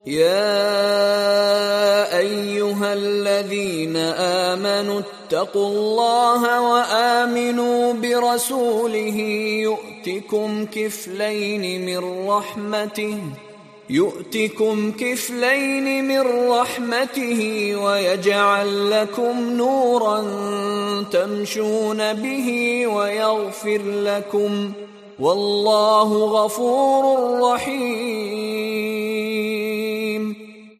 يا أيها الذين آمنوا اتقوا الله وآمنوا برسوله يؤتكم كفلين من رحمته ويجعل لكم نورا تمشون به ويغفر لكم والله غفور رحيم.